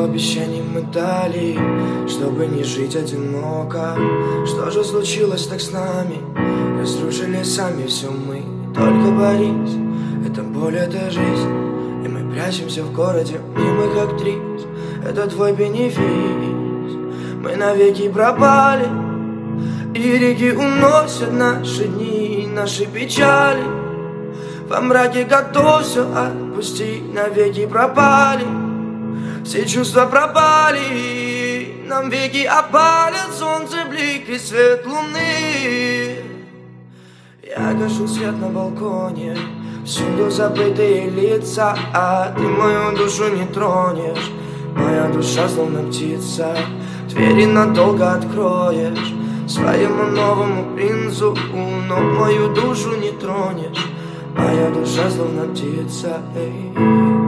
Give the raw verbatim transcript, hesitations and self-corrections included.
обещаний мы дали, чтобы не жить одиноко. Что же случилось так с нами? Разрушили сами все мы. Только Борис, это боль, это жизнь. И мы прячемся в городе мнимых актрис. Это твой бенефис. Мы навеки пропали, и реки уносят наши дни, наши печали. Во мраке готовься отпустить, навеки пропали. Все чувства пропали, нам веки опалят солнце, блик и свет луны. Я гашу свет на балконе, всюду забытые лица, а ты мою душу не тронешь. Моя душа словно птица, двери надолго откроешь своему новому принцу, но мою душу не тронешь. Моя душа словно птица, эй.